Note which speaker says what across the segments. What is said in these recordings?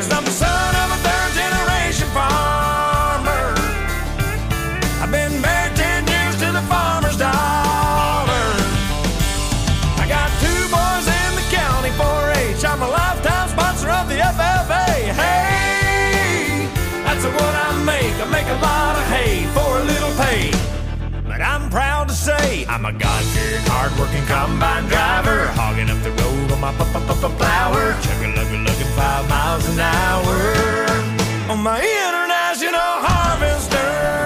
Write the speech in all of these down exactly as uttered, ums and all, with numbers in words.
Speaker 1: I'm the son of a third generation farmer. I've been married ten years to the farmer's daughter. I got two boys in the county four H. I'm a lifetime sponsor of the F F A. Hey, that's what I make. I make a lot of hay for a little pay. But I'm proud to say I'm a God-fearing, hard-working combine driver, hogging up the road on my plower, chugga-lugga-lugging five miles an hour on my international harvester.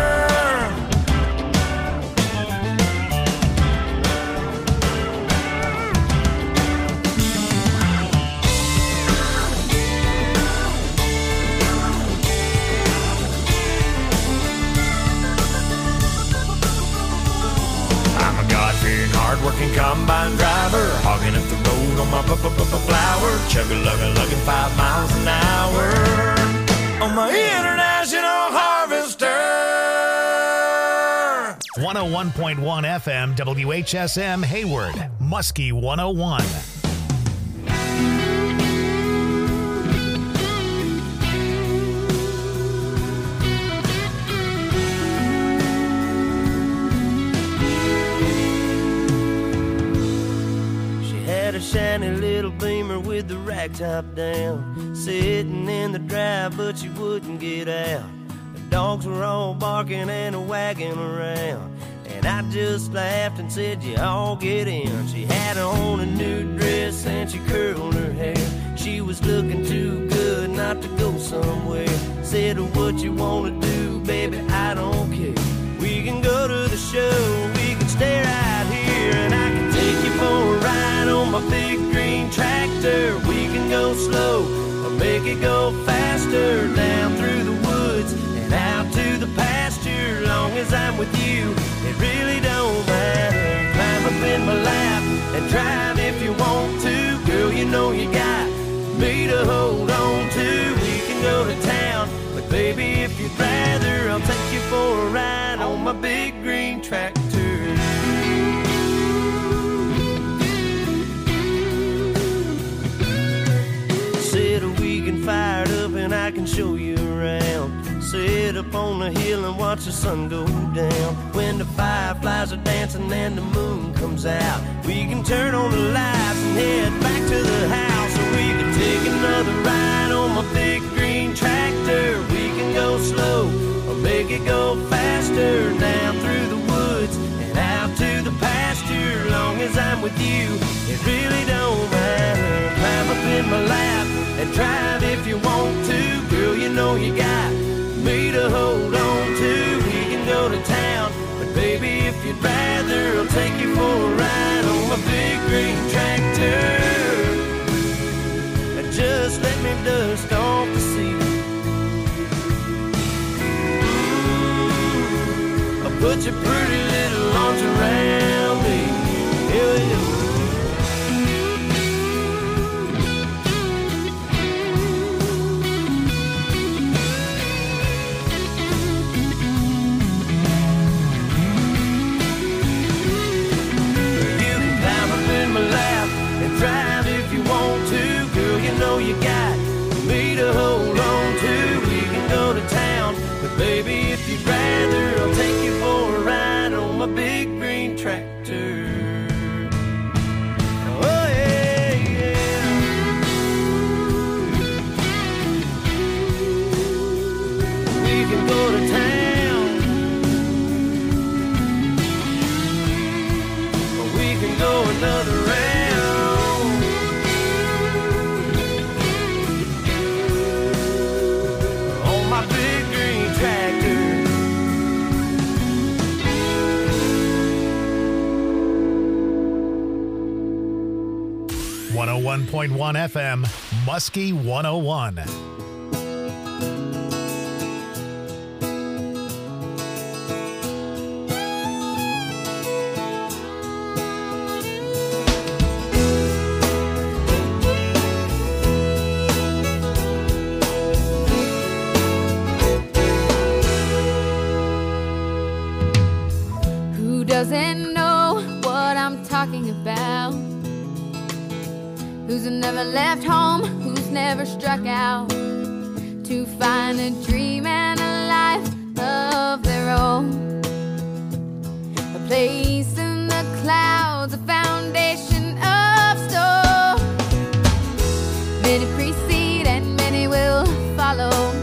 Speaker 1: Hard-working combine driver, hogging up the road on my plower, chugga-lugga-lugging five miles an hour on my international harvester.
Speaker 2: one oh one point one F M W H S M Hayward, Muskie one oh one.
Speaker 3: Shiny little Beamer with the rack top down, sitting in the drive but she wouldn't get out. The dogs were all barking and wagging around, and I just laughed and said, you all get in. She had on a new dress and she curled her hair. She was looking too good not to go somewhere. Said, what you wanna do, baby, I don't care. We can go to the show, we can stay right here, and I can take you for a ride on my big green tractor. We can go slow or make it go faster, down through the woods and out to the pasture. Long as I'm with you, it really don't matter. Climb up in my lap and drive if you want to. Girl, you know you got me to hold on to. We can go to town, but baby, if you'd rather, I'll take you for a ride on my big green tractor. Fired up and I can show you around. Sit up on the hill and watch the sun go down. When the fireflies are dancing and the moon comes out, we can turn on the lights and head back to the house. Or we can take another ride on my big green tractor. We can go slow or make it go faster, down through the woods and out to the pasture. Long as I'm with you, it really don't matter. Climb up in my lap and drive if you want to. Girl, you know you got me to hold on to. We can go to town, but baby, if you'd rather, I'll take you for a ride on my big green tractor. Just let me dust off the seat. Ooh, I'll put your pretty little arms around me. Yeah, yeah. Drive if you want to, girl, you know you got me to hold on to. We can go to town, but baby, if you'd rather, I'll take you for a ride on my big green tractor. Oh yeah, yeah. We can go to town, or we can go another round.
Speaker 2: one oh one point one F M, Muskie one oh one.
Speaker 4: Who doesn't know what I'm talking about? Who's never left home, who's never struck out to find a dream and a life of their own. A place in the clouds, a foundation of stone. Many precede and many will follow.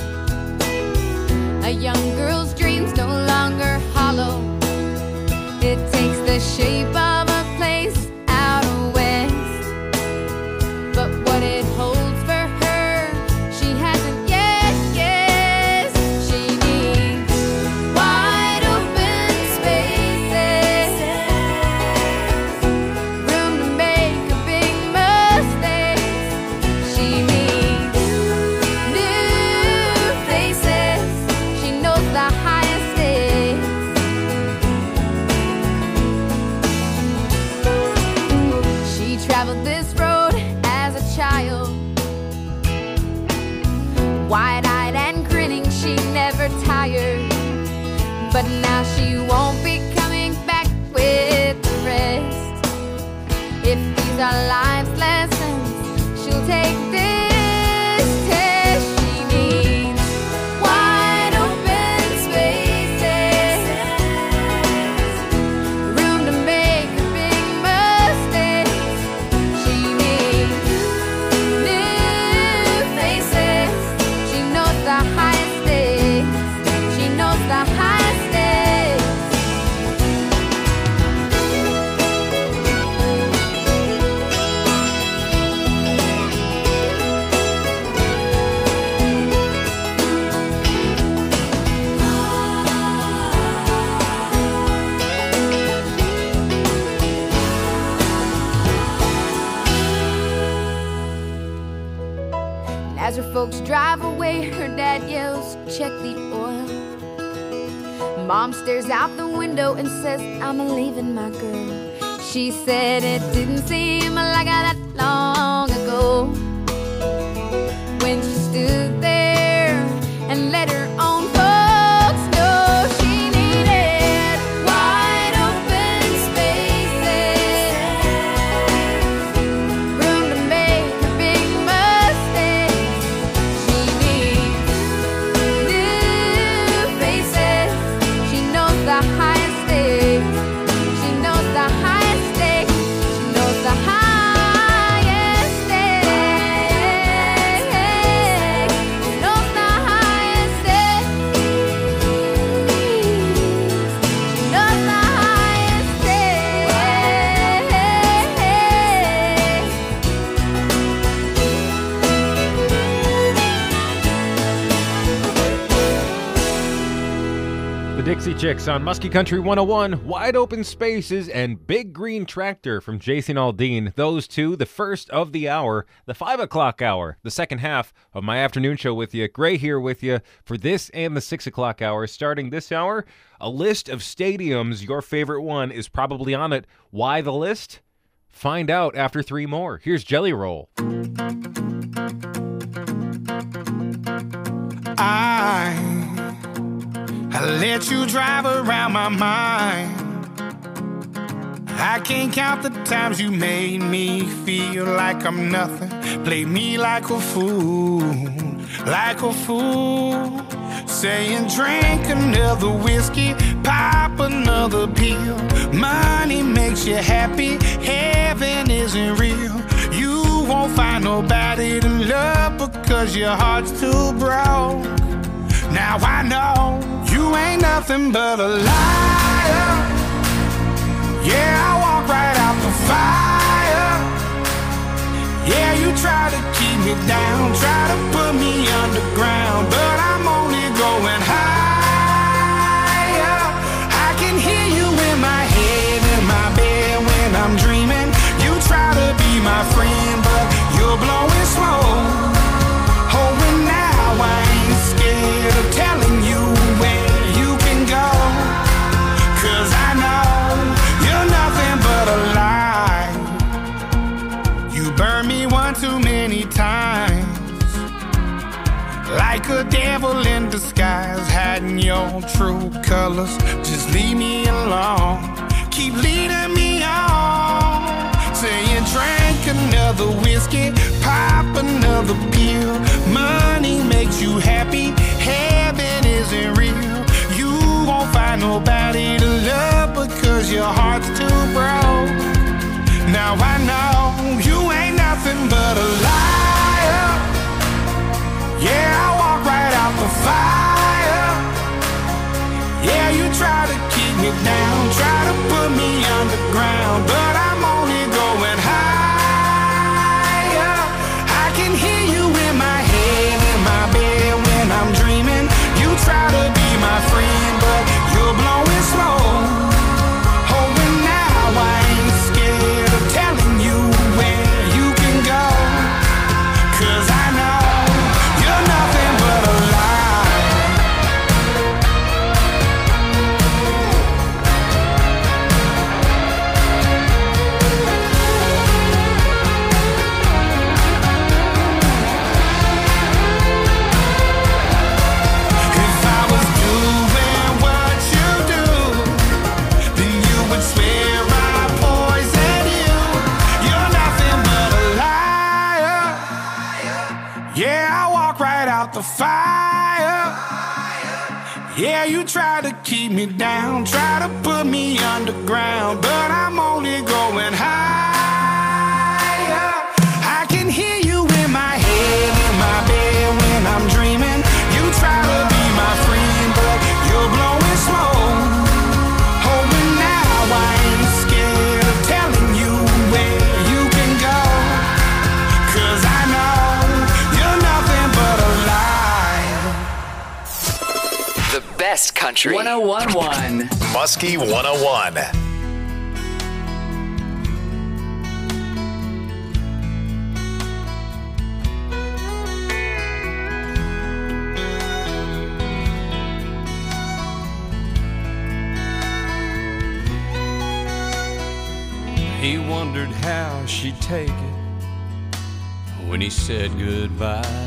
Speaker 4: A young girl's dreams no longer hollow. It takes the shape of a place out west, but what it holds for her, she hasn't yet guessed. She needs wide open spaces, room to make a big mistakes. She needs new faces. She knows the highest stakes. She traveled this road as a child, wide-eyed and grinning, she never tired. But now she won't be coming back with the rest. If these are life's lessons, she'll take this test. She needs wide open spaces, room to make a big mistakes. She needs new faces. She knows the highest stakes. She knows the highest stakes. As her folks drive away, her dad yells, check the oil. Mom stares out the window and says, I'm leaving my girl. She said it didn't seem like that long ago, when she stood there and let her own folks know she needed wide open spaces, room to make a big mistake. She needs new faces. She knows the highest stakes. She knows the highest stakes. She knows the highest stakes. She knows the highest stakes. She knows the highest
Speaker 5: The Dixie Chicks on Muskie Country one oh one, Wide Open Spaces and Big Green Tractor from Jason Aldean. Those two, the first of the hour, the five o'clock hour, the second half of my afternoon show with you. Gray here with you for this and the six o'clock hour. Starting this hour, a list of stadiums. Your favorite one is probably on it. Why the list? Find out after three more. Here's Jelly Roll.
Speaker 1: I I let you drive around my mind. I can't count the times you made me feel like I'm nothing. Play me like a fool, like a fool. Saying drink another whiskey, pop another pill. Money makes you happy, heaven isn't real. You won't find nobody to love because your heart's too broke. Now I know you ain't nothing but a liar. Yeah, I walk right out the fire. Yeah, you try to keep me down, try to put me underground, but I'm only going higher. I can hear you in my head, in my bed when I'm dreaming. You try to be my friend, but you're blowing smoke. Oh, and now I ain't scared of telling you where you can go, 'cause I know you're nothing but a lie. You burned me one too many times, like a devil in disguise, hiding your true colors. Just leave me alone, keep leading me on. Saying drink another whiskey, pop another
Speaker 6: the pill. Money makes you happy, heaven isn't real. You won't find nobody to love because your heart's too broke. Now I know you ain't nothing but a liar. Yeah, I walk right out the fire. Yeah, you try to keep me down, try to put me underground, but I'm only going higher. I can hear you in my head, in my bed when I'm dreaming. You try to be my friend, but you're blowing slow. Oh, and now I ain't scared of telling you where you can go, 'cause I know you're nothing but a lie. The fire. Yeah, you try to keep me down, try to put me underground, but I'm only going higher. I can hear you in my head, in my bed when I'm dreaming. You try to be my friend, but you're blowing slow. Oh, and now I ain't scared of telling you where you can go, 'cause I know you're nothing but a lie.
Speaker 7: The best country.
Speaker 8: one oh one point one
Speaker 2: Muskie one oh one.
Speaker 9: He wondered how she'd take it when he said goodbye.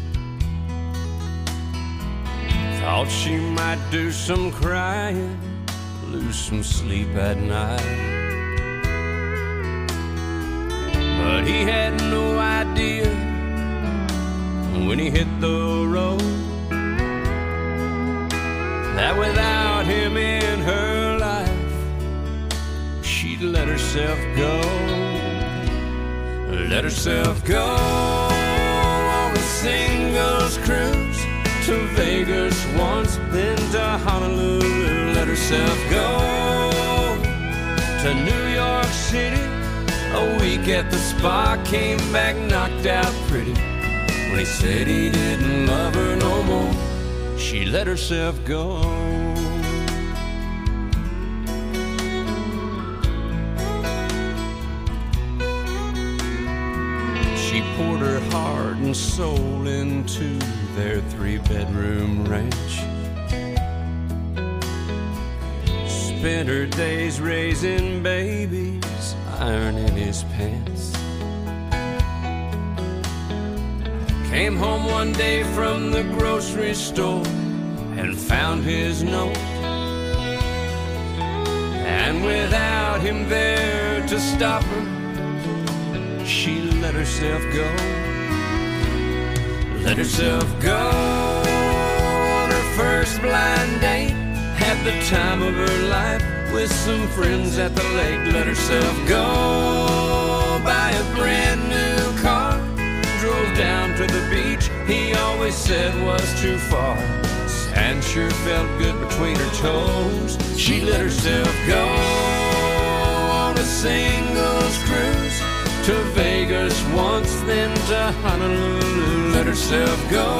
Speaker 9: Thought she might do some crying, lose some sleep at night. But he had no idea when he hit the road that without him in her life, she'd let herself go. Let herself go on a singles cruise to Vegas once, then to Honolulu. Let herself go to New York City. A week at the spa, came back knocked out pretty. When he said he didn't love her no more, she let herself go. She poured her heart and soul into their three-bedroom ranch. Spent her days raising babies, ironing his pants. Came home one day from the grocery store and found his note. And without him there to stop her, she let herself go. Let herself go on her first blind date. Had the time of her life with some friends at the lake. Let herself go buy a brand new car. Drove down to the beach he always said was too far. Sand sure felt good between her toes. She let herself go on a singles cruise to Vegas once, then to Honolulu. Let herself go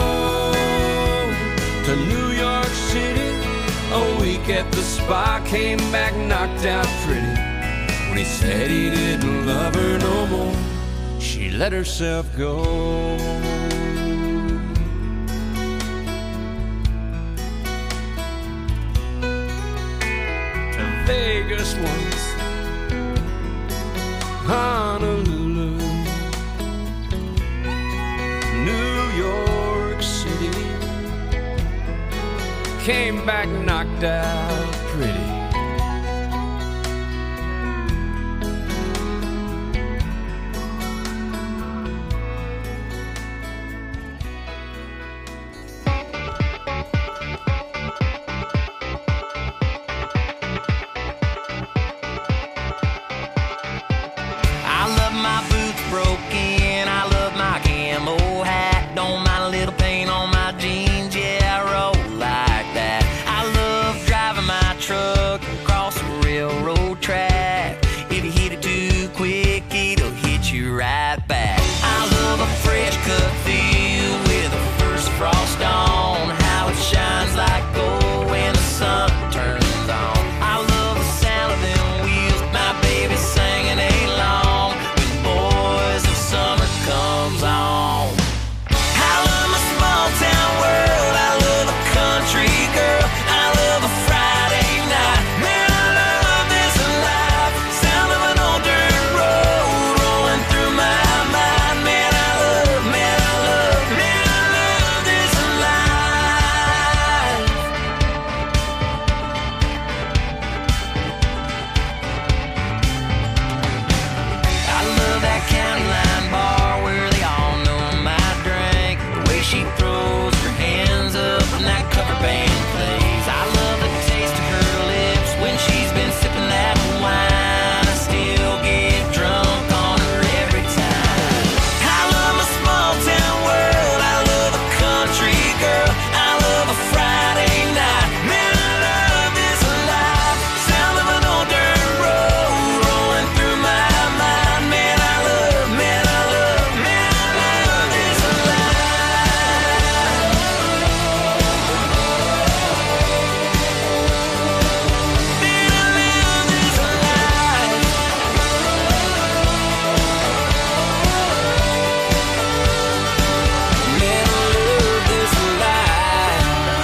Speaker 9: to New York City. A week at the spa, came back knocked out pretty. When he said he didn't love her no more, she let herself go. To Vegas once, Honolulu, New York City. Came back knocked out pretty.
Speaker 3: truck across a railroad track. If you hit it too quick, it'll hit you right back. I love a fresh cut field with the first frost on, how it shines like gold when the sun turns on. I love the sound of them wheels, my baby singing along when Boys of Summer comes on. I love my small town world, I love a country girl, I love a Friday night. Man, I love this life, sound of an old dirt road rolling through my mind. Man, I love, man, I love, man, I love this life. I love that county line bar where they all know my drink. The way she throws her hands up when that cover band plays. I love the taste of her lips when she's been sipping that wine. I still get drunk on her every time. I love my small town world, I love a country girl, I love a Friday night. Man, I love this life, sound of an old dirt road rolling through my mind. Man, I love, man, I love, man, I love this life. Man, I love this life. Man, I love this life.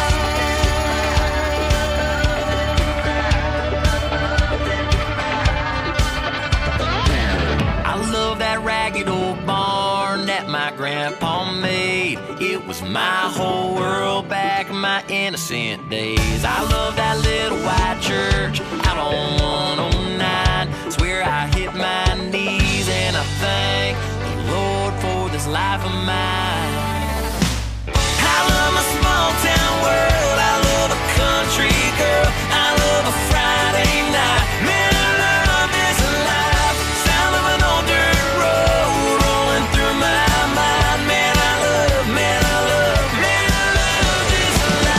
Speaker 3: I love that ragged old barn that my grandpa made. It was my whole world back in my innocent days. I love that little white church out on one oh nine. It's where I hit my knees and I thank the Lord for this life of mine. I love my small town world, I love a country girl, I love a Friday night. Man, I love this life, sound of an old dirt road rolling through my mind. Man, I love, man, I love, man, I love this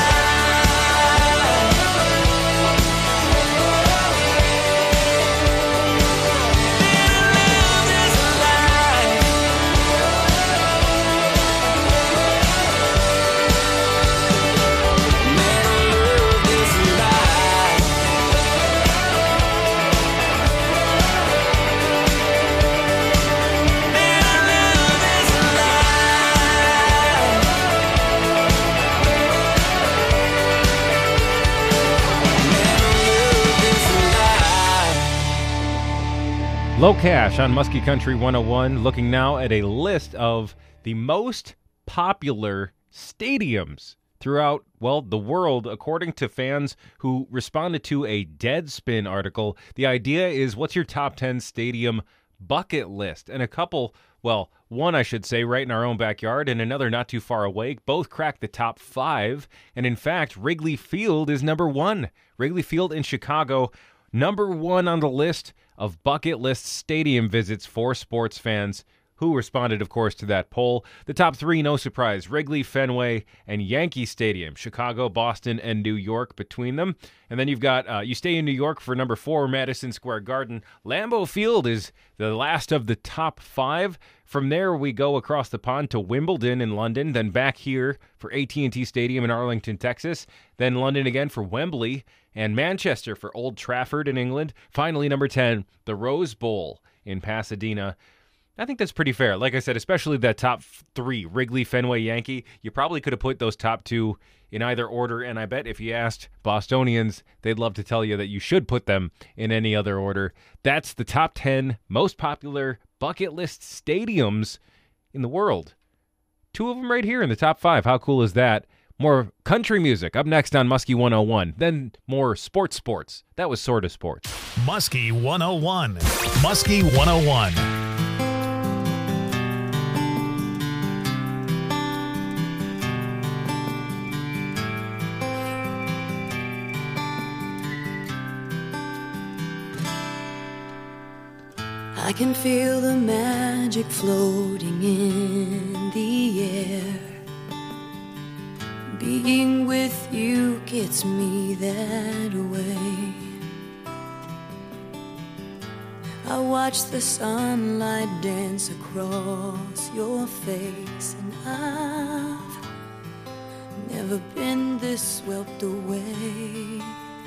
Speaker 3: life. Man, I love this life. Man, I love this life. Man, I love this life. Man, I love this life.
Speaker 5: Low Cash on Muskie Country one oh one, looking now at a list of the most popular stadiums throughout, well, the world, according to fans who responded to a Deadspin article. The idea is, what's your top ten stadium bucket list? And a couple, well, one I should say right in our own backyard and another not too far away, both cracked the top five. And in fact, Wrigley Field is number one. Wrigley Field in Chicago, number one on the list of bucket list stadium visits for sports fans who responded, of course, to that poll. The top three, no surprise, Wrigley, Fenway, and Yankee Stadium. Chicago, Boston, and New York between them. And then you've got, uh, you stay in New York for number four, Madison Square Garden. Lambeau Field is the last of the top five. From there, we go across the pond to Wimbledon in London, then back here for A T and T Stadium in Arlington, Texas, then London again for Wembley, and Manchester for Old Trafford in England. Finally, number ten, the Rose Bowl in Pasadena. I think that's pretty fair. Like I said, especially that top three, Wrigley, Fenway, Yankee. You probably could have put those top two in either order, and I bet if you asked Bostonians, they'd love to tell you that you should put them in any other order. That's the top ten most popular bucket list stadiums in the world. Two of them right here in the top five. How cool is that? More country music up next on Muskie one oh one. Then more sports sports. That was sort of sports.
Speaker 2: Muskie one oh one. Muskie one oh one.
Speaker 8: I can feel the magic floating in the air. Being with you gets me that way. I watch the sunlight dance across your face, and I've never been this swept away.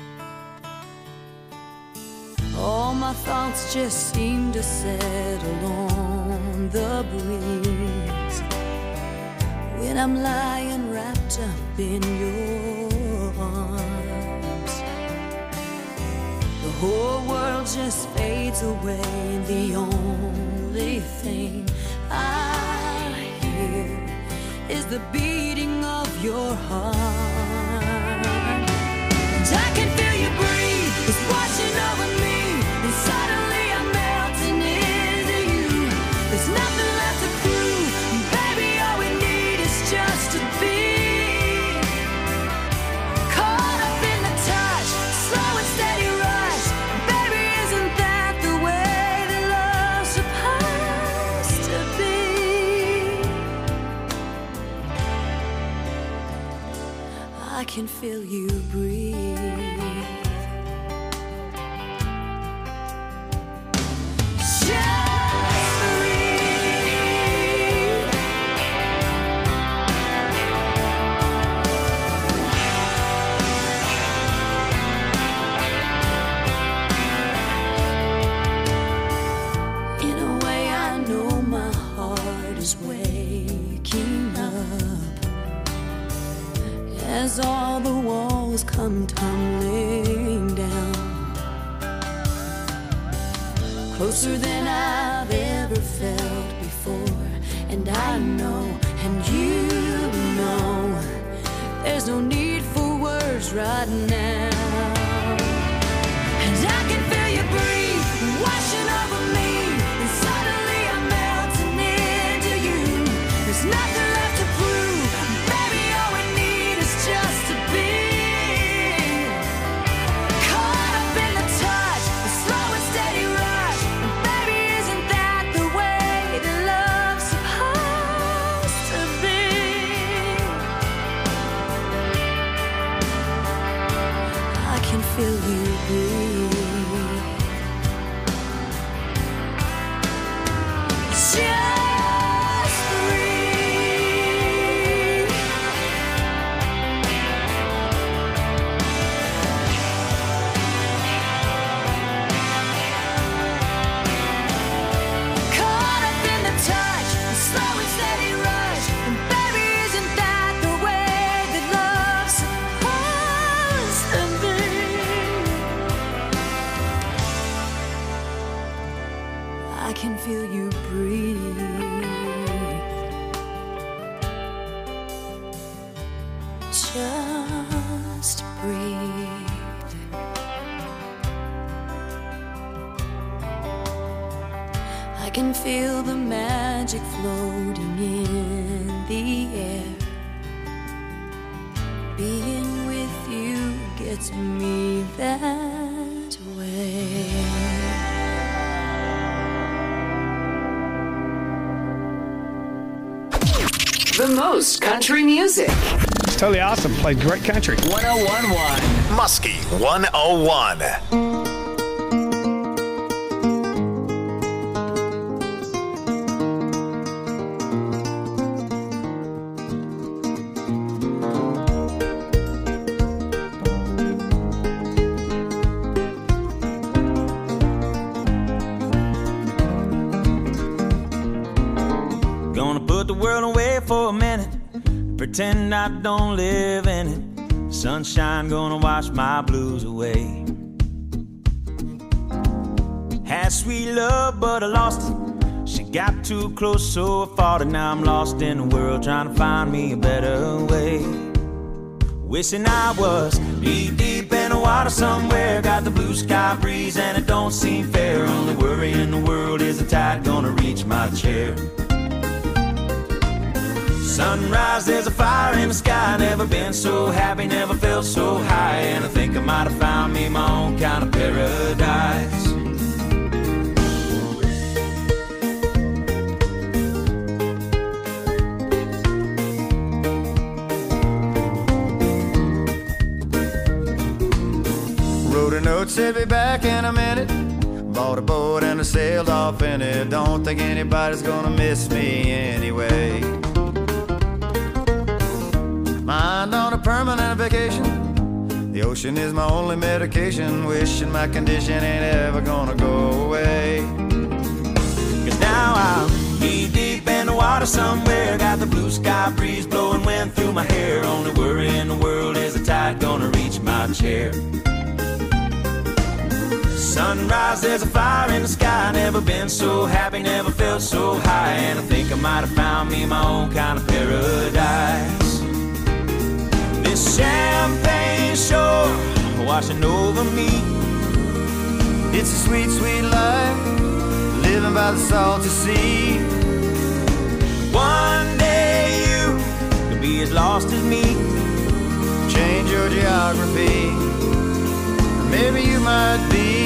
Speaker 8: All my thoughts just seem to settle on the breeze when I'm lying wrapped up in your arms. The whole world just fades away, and the only thing I hear is the beating of your heart. And I can feel you breathe, it's washing over me, and suddenly I'm melting into you. There's nothing left to prove, baby, all we need is just to be caught up in the touch, slow and steady rush. Baby, isn't that the way that love's supposed to be? I can feel you breathe. As all the walls come tumbling down, closer than I've ever felt before. And I know, and you know, there's no need for words right now. And I can feel you breathe, washing over me, and suddenly I'm melting into you. There's nothing left to prove, baby, all we need is just to be caught up in the touch, the slow and steady rush. And baby, isn't that the way that love's supposed to be? I can feel you breathe. Just breathe. Caught up in the touch, the slow and steady rush. And baby, isn't that the way that love's supposed to be? I can feel you breathe. Just breathe. I can feel the magic floating in the air. Being with you gets me that way.
Speaker 7: The most country music.
Speaker 10: It's totally awesome. Played great country.
Speaker 7: one oh one point one.
Speaker 2: Muskie one oh one.
Speaker 11: Gonna put the world away for a minute, pretend I don't live in it. Sunshine gonna wash my blues away. Had sweet love, but I lost it. She got too close, so I fought it. Now I'm lost in the world, trying to find me a better way. Wishing I was deep, deep in the water somewhere. Got the blue sky breeze and it don't seem fair. Only worry in the world is the tide gonna reach my chair. Sunrise, there's a fire in the sky. Never been so happy, never felt so high. And I think I might have found me my own kind of paradise.
Speaker 12: Wrote a note, said be back in a minute. bought a boat and I sailed off in it. Don't think anybody's gonna miss me anyway. Mind on a permanent vacation. The ocean is my only medication. Wishing my condition ain't ever gonna go away.
Speaker 11: Cause now I'm knee deep in the water somewhere. Got the blue sky breeze blowing wind through my hair. Only worry in the world is the tide gonna reach my chair. Sunrise, there's a fire in the sky. Never been so happy, never felt so high. And I think I might have found me my own kind of paradise. This champagne shore washing over me.
Speaker 12: It's a sweet, sweet life, living by the salty sea.
Speaker 11: One day you could be as lost as me.
Speaker 12: Change your geography, maybe you might be.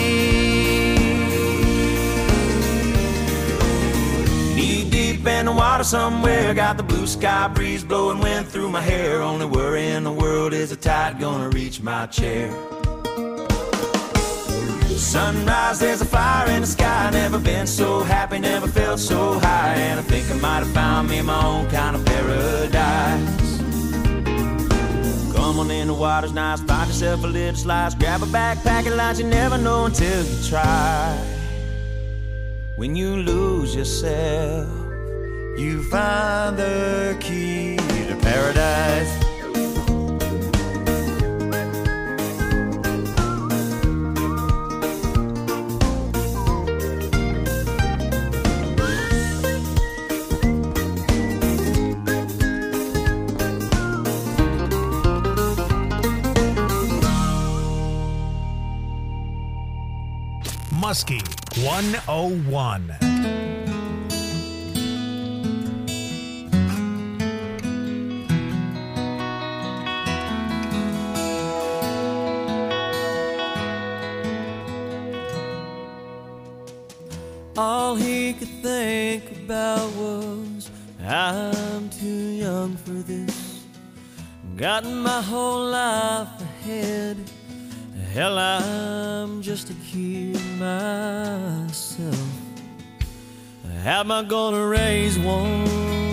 Speaker 11: Knee deep in the water somewhere. Got the blue sky breeze blowing wind through my hair. Only worry in the world is the tide gonna reach my chair. Sunrise, there's a fire in the sky. Never been so happy, never felt so high. And I think I might have found me my own kind of paradise. Come on in, the water's nice. Find yourself a little slice. Grab a backpack and lunch. You never know until you try. When you lose yourself,
Speaker 12: you find the key to paradise.
Speaker 2: Muskie one oh one.
Speaker 3: All he could think about was, I'm too young for this. Got my whole life ahead. Hell, I'm just a kid myself. How am I gonna raise one?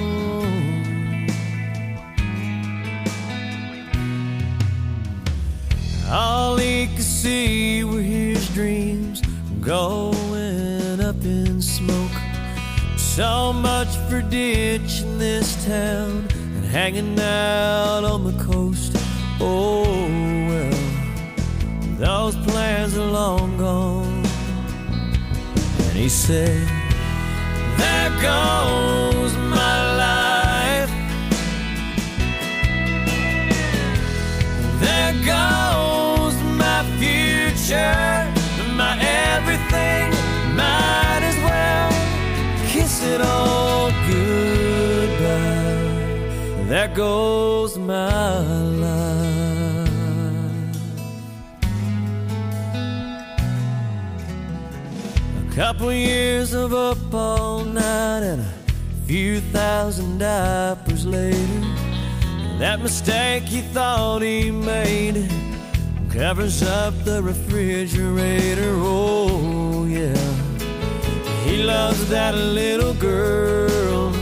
Speaker 3: All he could see were his dreams going up in smoke. So much for ditching this town and hanging out on the coast. Oh well, those plans are long gone. And he said, there goes my life. There goes my future, my everything. Might as well kiss it all goodbye. There goes my life. A couple years of up all night and a few thousand diapers later, that mistake he thought he made covers up the refrigerator. Oh yeah, he loves that little girl.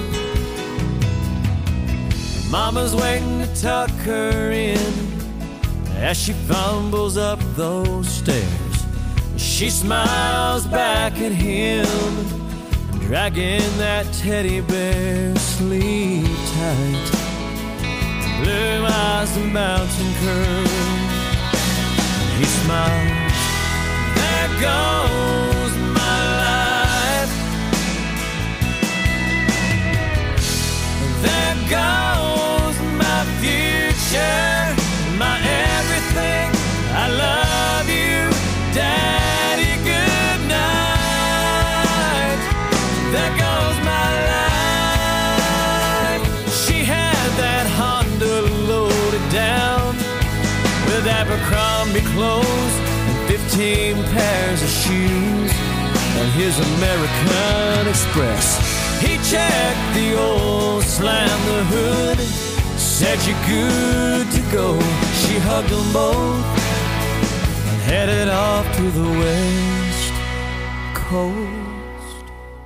Speaker 3: Mama's waiting to tuck her in as she fumbles up those stairs. She smiles back at him, dragging that teddy bear. Sleep tight, blue eyes and mountain curls. He smiles, there goes my life. There goes my future, my everything. I love you, Daddy, good night. There goes my life. She had that Honda loaded down with Abercrombie clothes and fifteen pairs of shoes and his American Express. He checked the oil, slammed the hood, said you're good to go. She hugged them both and headed off to the west coast.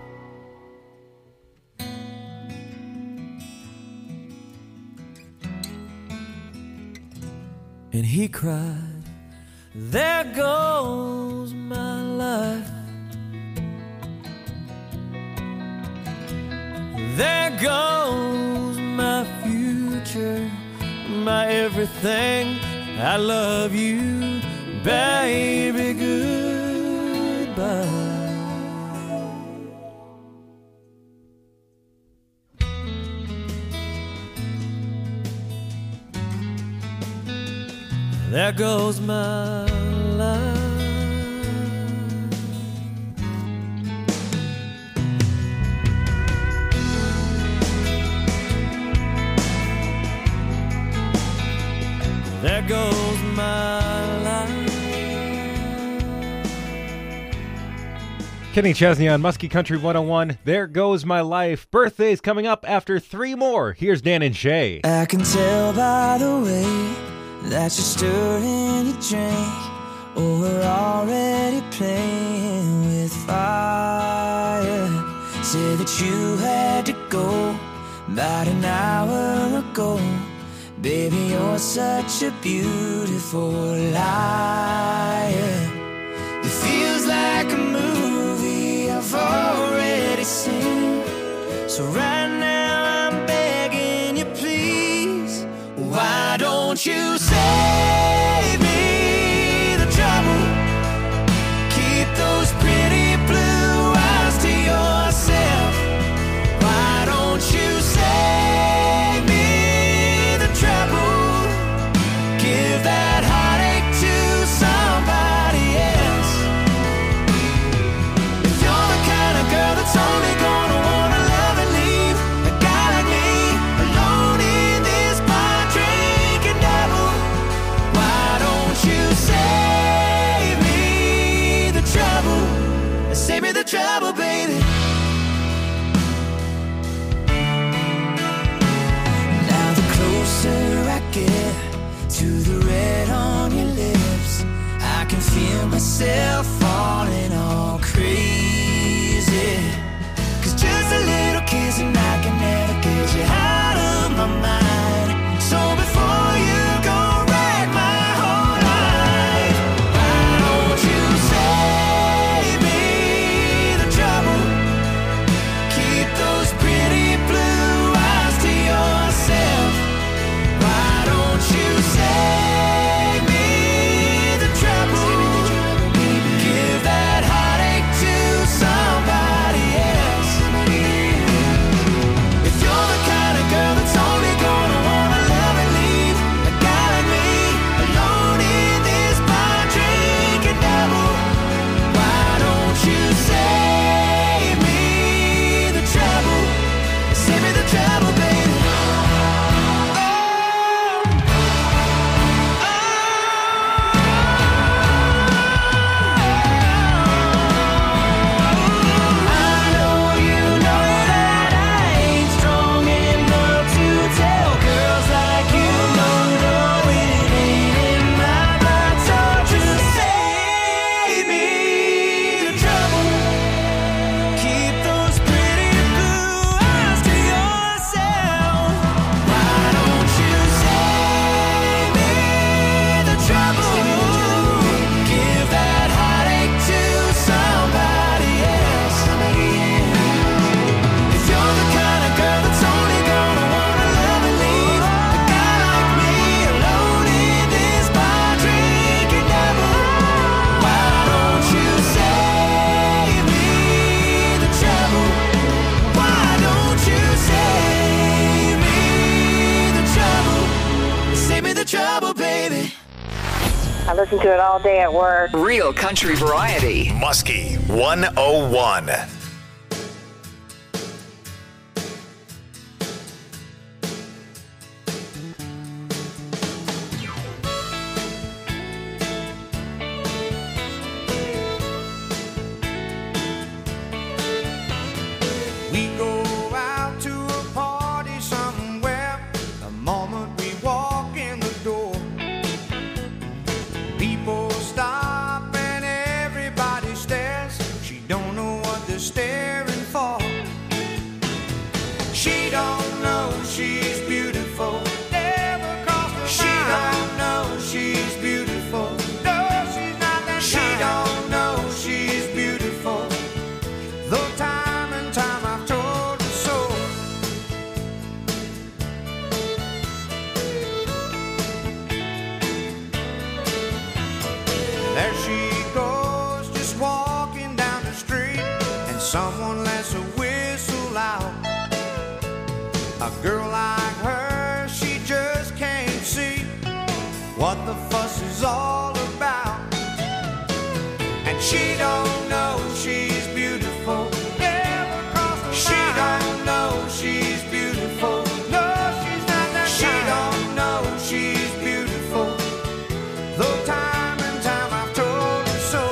Speaker 3: And he cried, there goes my life. There goes my future, my everything. I love you, baby, goodbye. There goes my life. There goes my life.
Speaker 5: Kenny Chesney on Muskie Country one oh one. There goes my life. Birthdays coming up after three more. Here's Dan and Shay.
Speaker 3: I can tell by the way that you're stirring your drink, or we're already playing with fire. Said that you had to go about an hour ago. Baby, you're such a beautiful liar. It feels like a movie I've already seen. So right now I'm begging you, please, why don't you save me the trouble? Keep those pretty blue eyes to yourself. Why don't you save me the trouble? Give that heartache to somebody else. If you're the kind of girl that's only gonna wanna love and leave a guy like me alone in this bar drinking double, why don't you save me the trouble? Save me the trouble, baby. Now the closer I get to the red on your lips, I can feel myself falling all crazy. Cause just a little kiss and I can never get you out of my mind. So before you go wreck my whole life, why don't you save me the trouble? Keep those pretty blue eyes to yourself. Why don't you save me the trouble? Give that heartache to somebody else. If you're the kind of girl that's only gonna wanna love and leave a guy like me alone in this bar drinking double, why don't you save me the trouble? Save me the trouble, baby. I know you know that I ain't strong enough to tell girls like you no, no, it ain't in my blood. So just save me the trouble. Keep those pretty blue eyes to yourself. Why don't you save me the trouble? Give that heartache to somebody else. If you're the kind of girl that's only gonna wanna love and leave a guy like me alone in this bar drinking double, why don't you save me the trouble? Why don't you save me the trouble? Save me the trouble, baby.
Speaker 13: I listen to it all day at work.
Speaker 7: Real country variety.
Speaker 2: Muskie one oh one.
Speaker 6: We go out to a party somewhere. The moment we walk in the door, people stop and everybody stares. She don't know someone lets a whistle out. A girl like her, she just can't see what the fuss is all about. And she don't know she's beautiful. Never crossed her She mind. Don't know she's beautiful. No, she's not that She kind. Don't know she's beautiful. Though time and time I've told her so.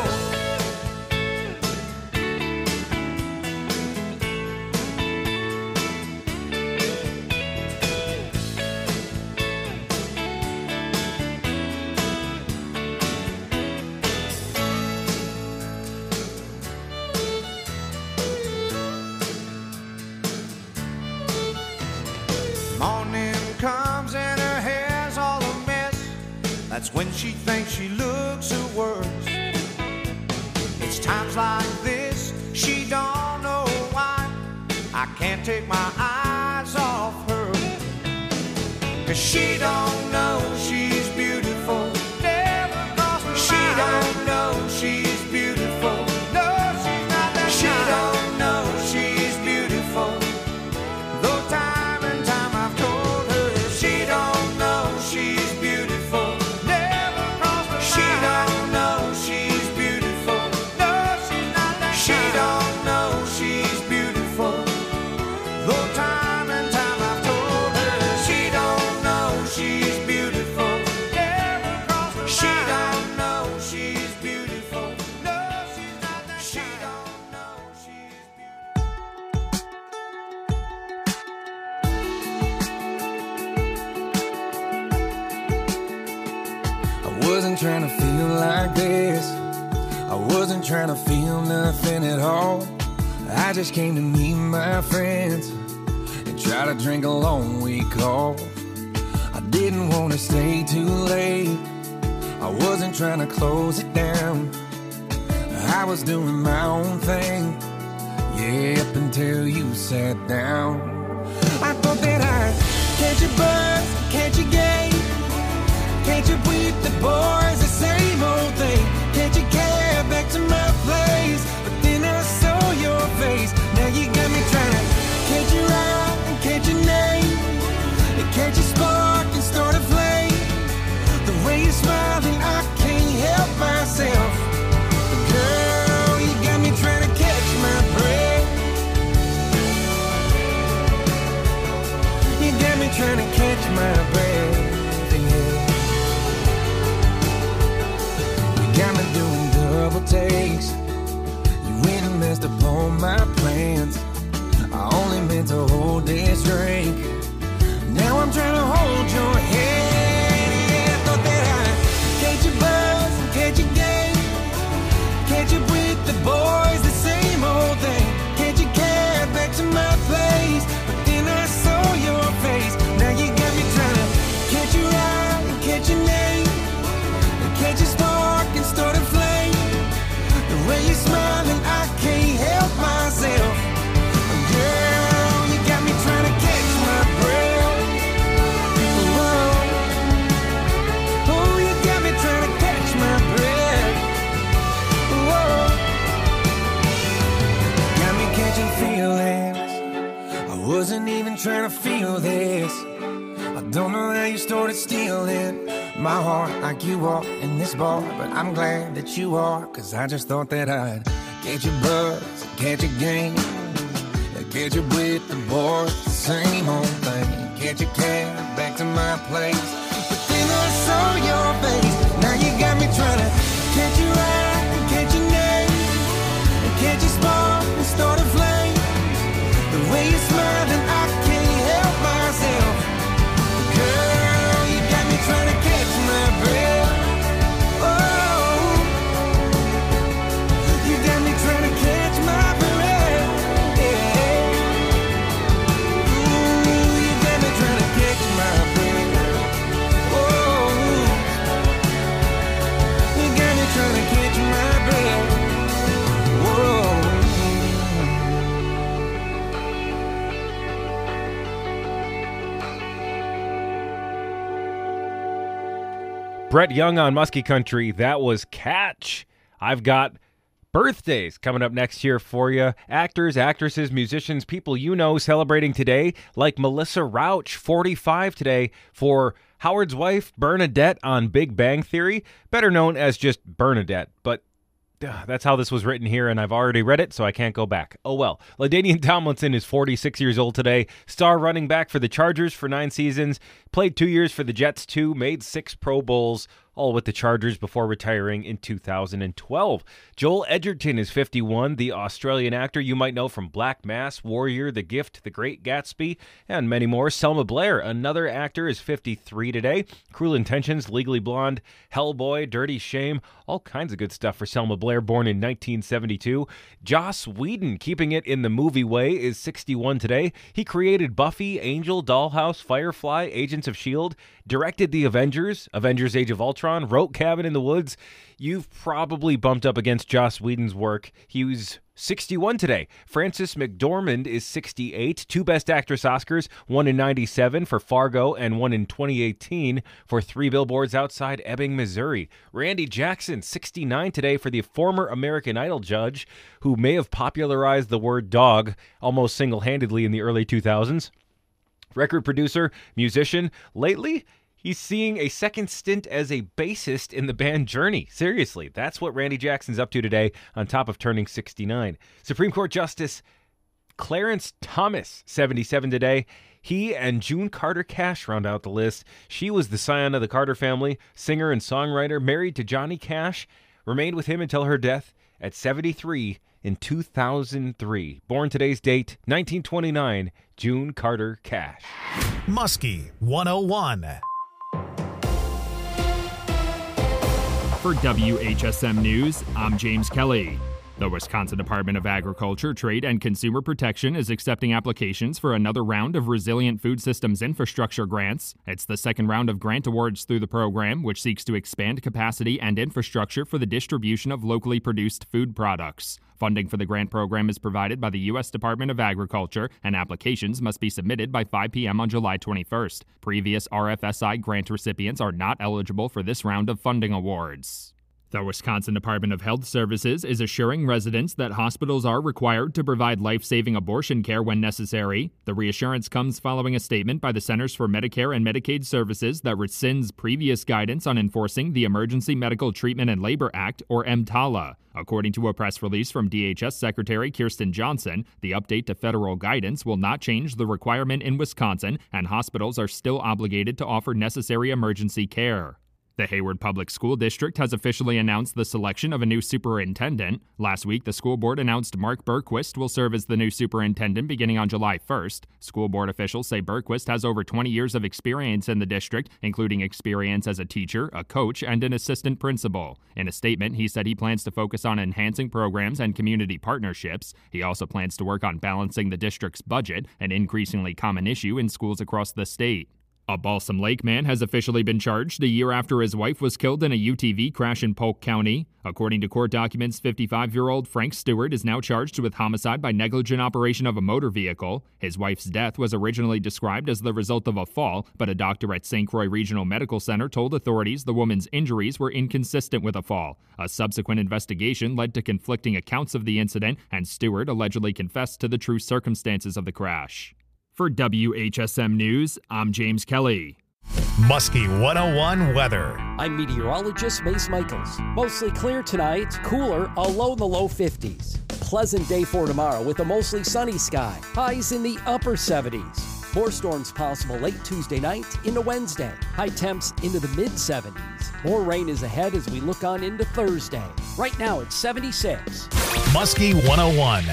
Speaker 6: Morning comes and her hair's all a mess. That's when she thinks she looks her worst. It's times like this she don't know why I can't take my eyes off her. Cause she don't know she's beautiful. Never crossed her She mind. Don't know she's beautiful. No, she's not that She kind. Don't know she's beautiful. Though time and time I've told her she don't know she's beautiful. Never crossed her She mind. Don't know she's beautiful. No, she's not that She kind. Don't know she's beautiful. Though time and time I've told her she don't know she's beautiful. Never crossed her She mind. Don't know she's beautiful. No, she's not that She kind. Don't know she's
Speaker 9: I wasn't trying to feel like this. I wasn't trying to feel nothing at all. I just came to meet my friends and try to drink a long week off. I didn't want to stay too late. I wasn't trying to close it down. I was doing my own thing, yeah, up until you sat down. I thought that I'd catch a buzz, catch a game. Can't you with the boys, the same old thing? Can't you care back to my place? But then I saw your face. Now you got me trying to catch your eye and catch your name. And catch your spark and start a flame. The way you're smiling, I can't help myself. But girl, you got me trying to catch my breath. You got me trying to catch my breath. Got me doing double takes. You went and messed up all my plans. I only meant to hold this drink. Now I'm trying to hold your hand. Yeah, I thought that I'd catch a buzz and catch a game. Catch up with the boys, the same old thing. Can't you care back to my place? But then I saw your face. Now you got me trying to catch your eye and catch your name. Catch a spark and start a flame. The way you're smiling, I can't help myself. Girl, you got me trying to catch my breath. Whoa. Oh, you got me trying to catch my breath. Whoa. Got me catching feelings. I wasn't even trying to feel this. I don't know how you started stealing my heart like you are in this bar, but I'm glad that you are, cause I just thought that I'd catch your buzz, catch your game, catch you with the boys, the same old thing, catch your cab back to my place. But then I saw your face. Now you got me trying to catch your eye and catch your name, and catch your spark and start a flame. The way you're smiling, I can't help myself. Girl, you got me trying to catch my breath. Oh, you got me trying to catch my breath. Yeah. Ooh, you got me trying to catch my breath. Oh, you got me trying to catch my breath. Whoa.
Speaker 5: Brett Young on Muskie Country. That was Catch. I've got Birthdays coming up next year for you. Actors, actresses, musicians, people you know celebrating today, like Melissa Rauch, forty-five today, for Howard's wife, Bernadette, on Big Bang Theory, better known as just Bernadette, but uh, that's how this was written here, and I've already read it, so I can't go back. Oh well. LaDainian Tomlinson is forty-six years old today, star running back for the Chargers for nine seasons, played two years for the Jets too, made six Pro Bowls, all with the Chargers before retiring in two thousand twelve. Joel Edgerton is fifty-one, the Australian actor you might know from Black Mass, Warrior, The Gift, The Great Gatsby, and many more. Selma Blair, another actor, is fifty-three today. Cruel Intentions, Legally Blonde, Hellboy, Dirty Shame, all kinds of good stuff for Selma Blair, born in nineteen seventy-two. Joss Whedon, keeping it in the movie way, is sixty-one today. He created Buffy, Angel, Dollhouse, Firefly, Agents of S H I E L D, directed The Avengers, Avengers Age of Ultron, wrote Cabin in the Woods. You've probably bumped up against Joss Whedon's work. He was sixty-one today. Frances McDormand is sixty-eight. Two Best Actress Oscars, one in ninety-seven for Fargo and one in twenty eighteen for Three Billboards Outside Ebbing, Missouri. Randy Jackson, sixty-nine today, for the former American Idol judge who may have popularized the word dog almost single-handedly in the early two thousands. Record producer, musician. Lately, he's seeing a second stint as a bassist in the band Journey. Seriously, that's what Randy Jackson's up to today, on top of turning sixty-nine. Supreme Court Justice Clarence Thomas, seventy-seven today. He and June Carter Cash round out the list. She was the scion of the Carter family, singer and songwriter, married to Johnny Cash, remained with him until her death at seventy-three in two thousand three. Born today's date, nineteen twenty-nine, June Carter Cash.
Speaker 2: Muskie one oh one.
Speaker 14: For W H S M News, I'm James Kelly. The Wisconsin Department of Agriculture, Trade, and Consumer Protection is accepting applications for another round of Resilient Food Systems Infrastructure grants. It's the second round of grant awards through the program, which seeks to expand capacity and infrastructure for the distribution of locally produced food products. Funding for the grant program is provided by the U S Department of Agriculture, and applications must be submitted by five p.m. on July twenty-first. Previous R F S I grant recipients are not eligible for this round of funding awards. The Wisconsin Department of Health Services is assuring residents that hospitals are required to provide life-saving abortion care when necessary. The reassurance comes following a statement by the Centers for Medicare and Medicaid Services that rescinds previous guidance on enforcing the Emergency Medical Treatment and Labor Act, or EMTALA. According to a press release from D H S Secretary Kirsten Johnson, the update to federal guidance will not change the requirement in Wisconsin, and hospitals are still obligated to offer necessary emergency care. The Hayward Public School District has officially announced the selection of a new superintendent. Last week, the school board announced Mark Berquist will serve as the new superintendent beginning on July first. School board officials say Berquist has over twenty years of experience in the district, including experience as a teacher, a coach, and an assistant principal. In a statement, he said he plans to focus on enhancing programs and community partnerships. He also plans to work on balancing the district's budget, an increasingly common issue in schools across the state. A Balsam Lake man has officially been charged a year after his wife was killed in a U T V crash in Polk County. According to court documents, fifty-five-year-old Frank Stewart is now charged with homicide by negligent operation of a motor vehicle. His wife's death was originally described as the result of a fall, but a doctor at Saint Croix Regional Medical Center told authorities the woman's injuries were inconsistent with a fall. A subsequent investigation led to conflicting accounts of the incident, and Stewart allegedly confessed to the true circumstances of the crash. For W H S M News, I'm James Kelly.
Speaker 2: Muskie one oh one weather.
Speaker 15: I'm meteorologist Mace Michaels. Mostly clear tonight, cooler, a low in the low fifties. Pleasant day for tomorrow with a mostly sunny sky. Highs in the upper seventies. More storms possible late Tuesday night into Wednesday. High temps into the mid seventies. More rain is ahead as we look on into Thursday. Right now it's seventy-six.
Speaker 2: Muskie one oh one.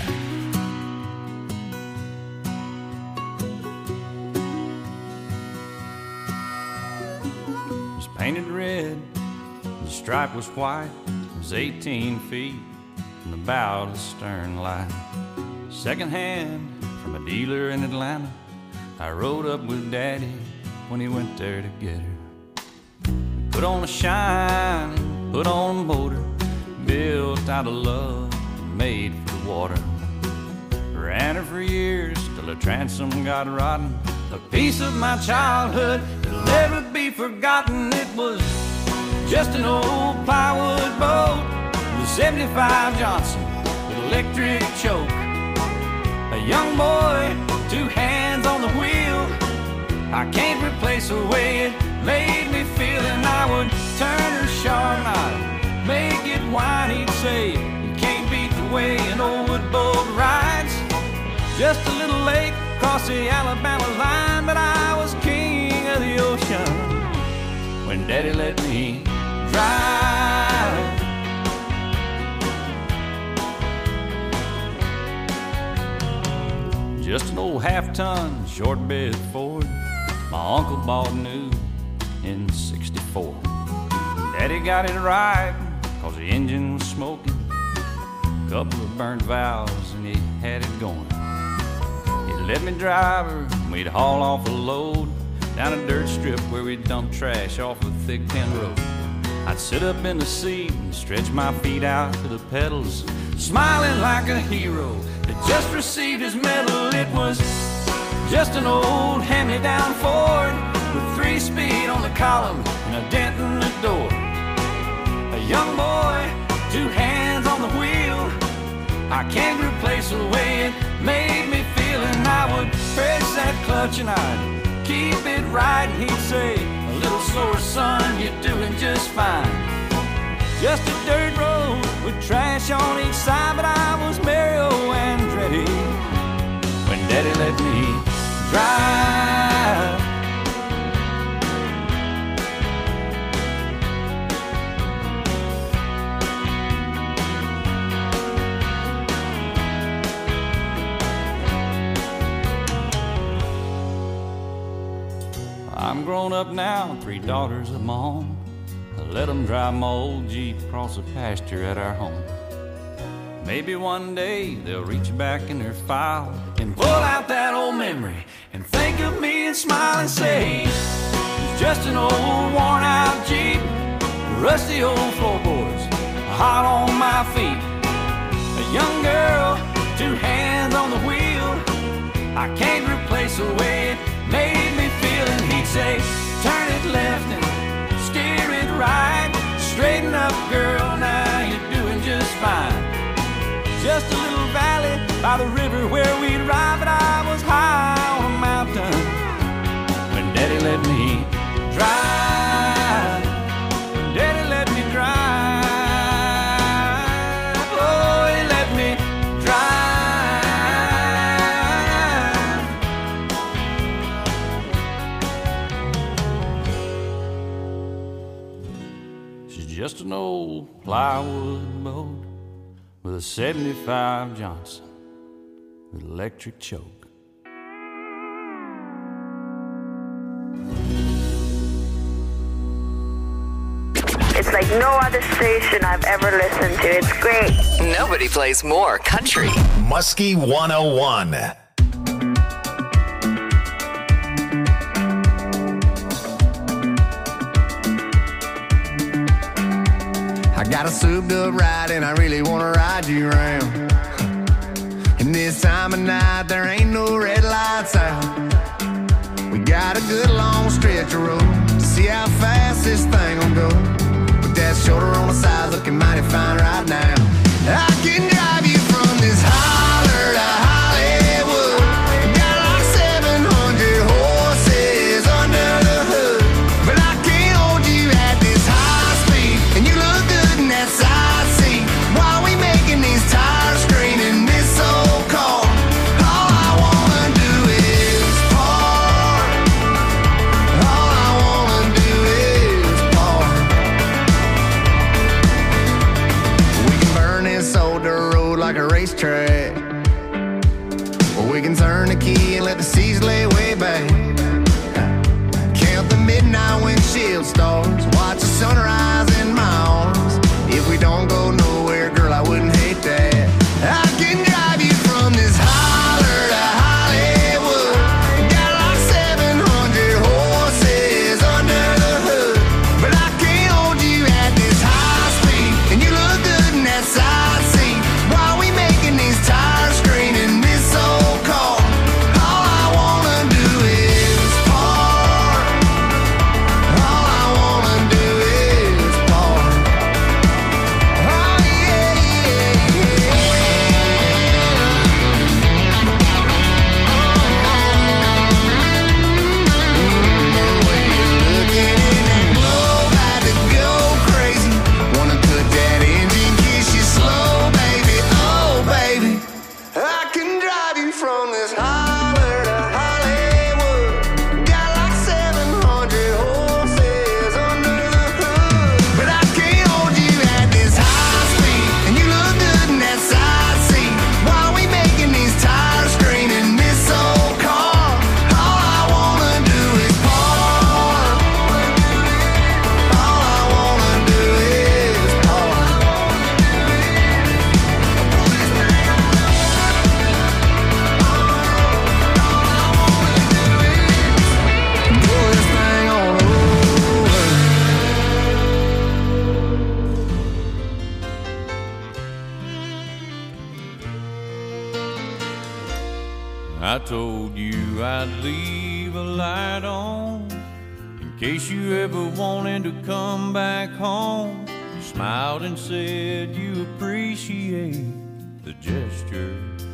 Speaker 11: Painted red, the stripe was white, it was eighteen feet from the bow to the stern line. Second hand from a dealer in Atlanta, I rode up with Daddy when he went there to get her. Put on a shine, put on a motor, built out of love and made for the water. Ran her for years till the transom got rotten. A piece of my childhood that'll never be forgotten. It was just an old plywood boat with
Speaker 9: seventy-five Johnson with electric choke. A young boy, two hands on the wheel. I can't replace the way it made me feel. And I would turn her sharp and I'd make it whine. He'd say, you can't beat the way an old wood boat rides. Just a little late across the Alabama line, but I was king of the ocean when Daddy let me drive. Just an old half-ton short bed Ford my uncle bought new in sixty-four. Daddy got it right cause the engine was smoking, couple of burnt valves and he had it going. He let me drive her and we'd haul off a load down a dirt strip where we'd dump trash off a thick tin road. I'd sit up in the seat and stretch my feet out to the pedals, smiling like a hero that just received his medal. It was just an old hand-me-down Ford with three speed on the column and a dent in the door. A young boy, two hands on the wheel. I can't replace the way it made me feel. And I would press that clutch and I'd keep it right. And he'd say, a little slower, son, you're doing just fine. Just a dirt road with trash on each side, but I was Mario Andretti when Daddy let me drive. I'm grown up now, three daughters of my own. I let them drive my old Jeep across the pasture at our home. Maybe one day they'll reach back in their file and pull out that old memory and think of me and smile and say, it's just an old worn out Jeep, rusty old floorboards, hot on my feet. A young girl, two hands on the wheel. I can't replace the way it made me feel. And he'd say, turn it left and steer it right. Straighten up, girl, now you're doing just fine. Just a little valley by the river where we'd ride, but I was high on a mountain when Daddy let me drive. When Daddy let me drive. Oh, he let me drive. She's just an old plywood boat with a seventy-five Johnson with electric choke.
Speaker 13: It's like no other station I've ever listened to. It's great.
Speaker 7: Nobody plays more country.
Speaker 2: Muskie one oh one.
Speaker 12: I got a souped up ride and I really wanna ride you around. And this time of night there ain't no red lights out. We got a good long stretch of road to see how fast this thing gon' go. With that shoulder on the side looking mighty fine right now. I can drive you from this holler to Hollywood. Got like seven hundred horses under the hood. But I can't hold you at this high speed. And you look good in that side seat. While we making these tires scream in this old car. All I wanna do is park. All I wanna do is park. We can burn this old dirt road like a racetrack. Or we can turn the key and let the seas lay way back. Count the midnight windshield stars. Watch the sunrise in my arms. If we don't go nowhere, girl, I wouldn't hate that. I can drive you from this holler to Hollywood. Got like seven hundred horses under the hood. But I can't hold you at this high speed. And you look good in that side seat. While we making these tires scream in this old car. All I wanna do is park. All I wanna do is
Speaker 9: I told you I'd leave a light on in case you ever wanted to come back home. You smiled and said you appreciate the gesture.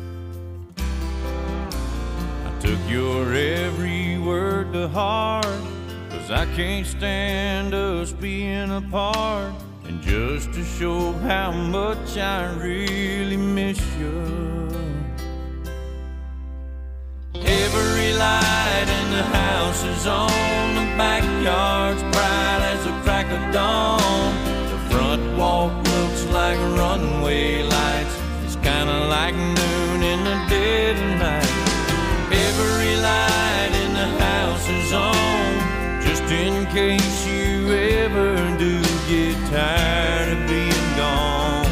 Speaker 9: I took your every word to heart, 'cause I can't stand us being apart. And just to show how much I really miss you, every light in the house is on. The backyard's bright as the crack of dawn. The front walk looks like runway lights. It's kinda like noon in the dead of night. Every light in the house is on, just in case you ever do get tired of being gone.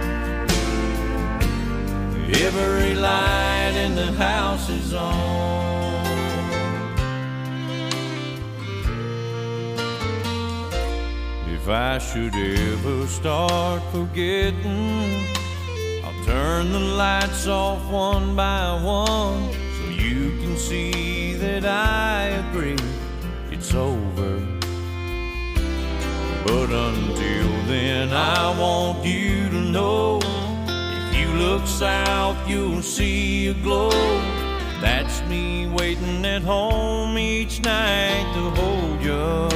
Speaker 9: Every light in the house is on. If I should ever start forgetting, I'll turn the lights off one by one, so you can see that I agree it's over. But until then, I want you to know, if you look south, you'll see a glow. That's me waiting at home each night to hold you.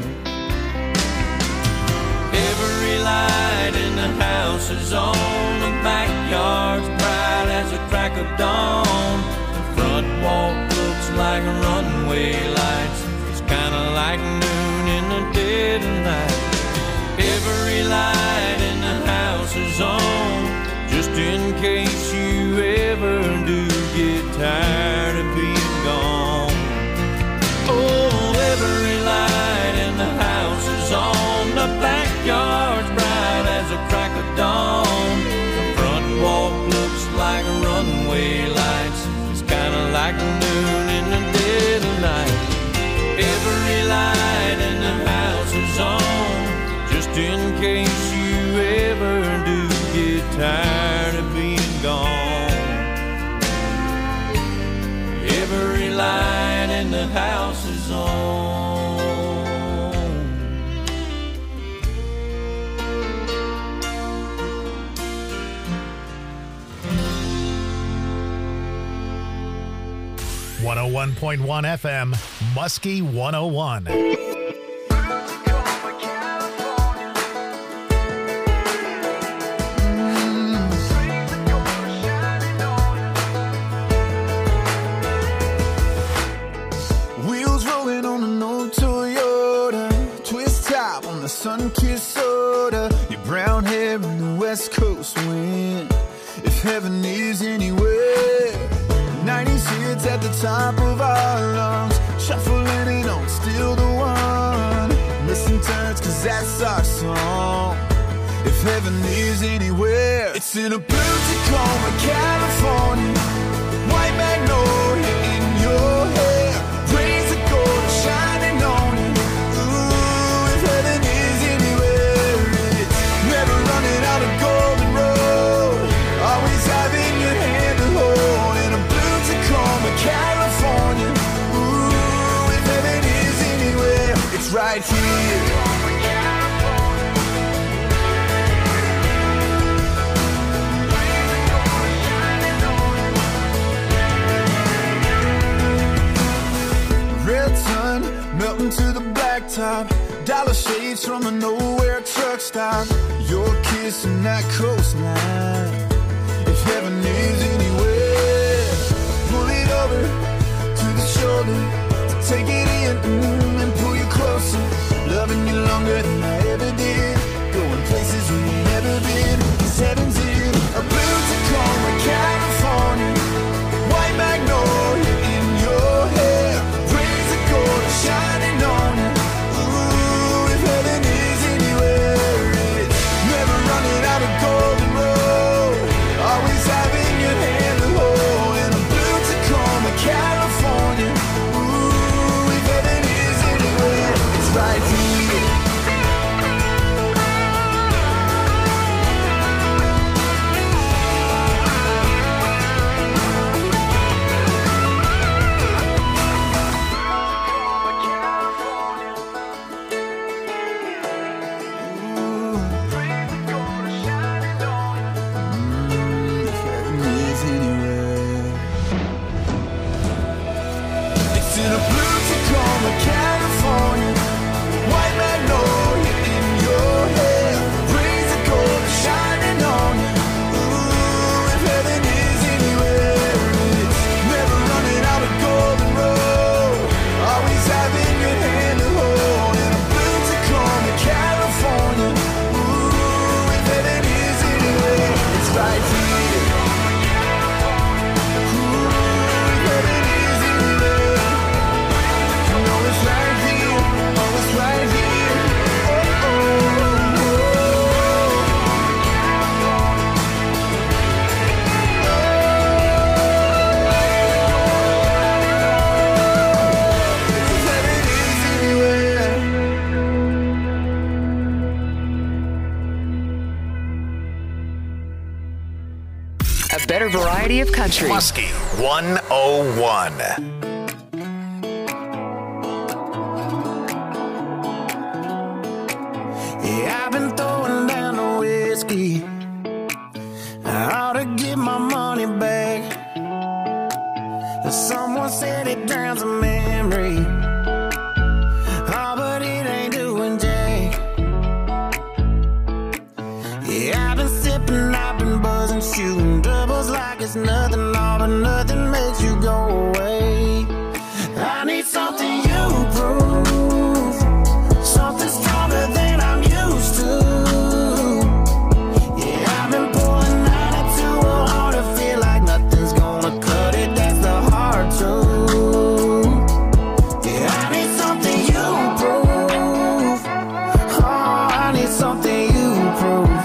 Speaker 9: Every light in the house is on. The backyard's bright as a crack of dawn. The front walk looks like runway lights. It's kinda like noon in the dead of night. Every light in the house is on, just in case you ever do get tired of being gone. Oh, every light in the house is on. The backyard's bright as a crack of dawn. The front walk looks like runway lights. It's kinda like noon in the dead of night. Every light in the house is on, just in case you ever do get tired of being gone. Every light in the house is on.
Speaker 2: one oh one point one F M, Muskie one oh one.
Speaker 6: Sun-kissed soda, your brown hair in the west coast wind. If heaven is anywhere, nineties hits at the top of our lungs, shuffling it on, still the one. Listen turns, 'cause that's our song. If heaven is anywhere, it's in a blue Tacoma, California. White magnolia in your hair, rays of gold shining on you. Ooh, if heaven is anywhere, it's never running out of golden road, always having your hand to hold. In a blue Tacoma, California. Ooh, if heaven is anywhere, it's right here. Red sun melting to the blacktop, dollar shades from a nowhere truck stop. Your kiss and that coastline. If heaven is anywhere, pull it over to the shoulder to take it in mm, and pull you closer. Loving you longer than I ever did, going places we ain't never been. 'Cause heaven's in a blue Tacoma, California. White magnolia in your hair, rays of gold shining on you. Ooh, if heaven is anywhere, it's never running out of golden road, always having your hand to hold. In a blue Tacoma, California. Ooh, if heaven is anywhere, it's right here.
Speaker 7: A better variety of country.
Speaker 2: Muskie one oh one.
Speaker 6: Yeah, I've been throwing down the whiskey. I ought to get my money back. Someone said it drowns a memory. Oh, but it ain't doing jack. Yeah, I've been sipping, I've been buzzing, shooting doubles like it's nothing, all but nothing makes you go away. I need something you prove, something stronger than I'm used to. Yeah, I've been pulling ninety-two hard to feel like nothing's gonna cut it. That's the hard truth. Yeah, I need something you prove. Oh, I need something you prove.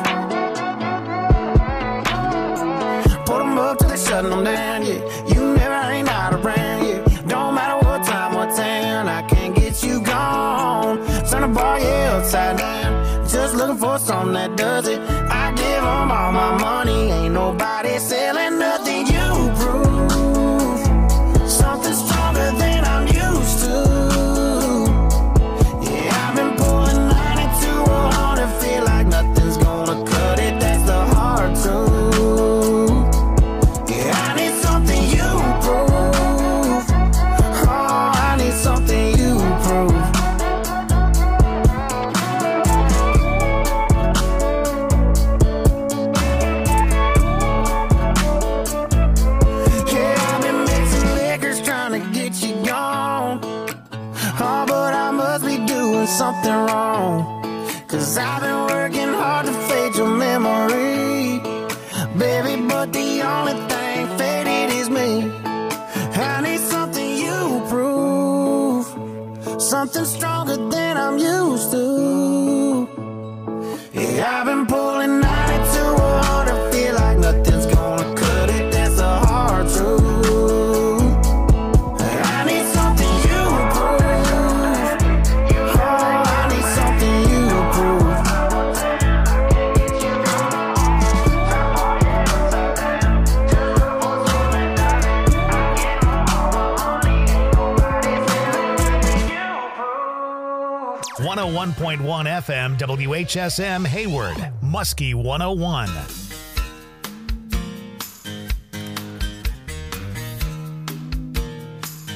Speaker 6: Put them up till they shutting them down, yeah. You never ain't out around, yeah. Don't matter what time, what town, I can't get you gone. Turn the bar, yeah, upside down. Just looking for something that does it. I give them all my money. Ain't nobody selling nothing you prove. Something stronger than I'm used to. Yeah, I've been pulling ninety-two on to feel like nothing's gonna cut it. That's the hard truth. Yeah, I need something you prove. Oh, I need something you prove. Yeah, I've been mixing liquors trying to get you gone. Oh, but I must be doing something wrong. Cause I've been working hard to fade your memory. Baby, but the only thing faded is me. I need something you prove. Something stronger than I'm used to. Yeah, I've been pulling ninety-two hard to feel like nothing's gonna cut it. That's the hard truth. I need something you prove. Oh, I need something you prove.
Speaker 2: one oh one point one F M W H S M Hayward, Muskie one oh one.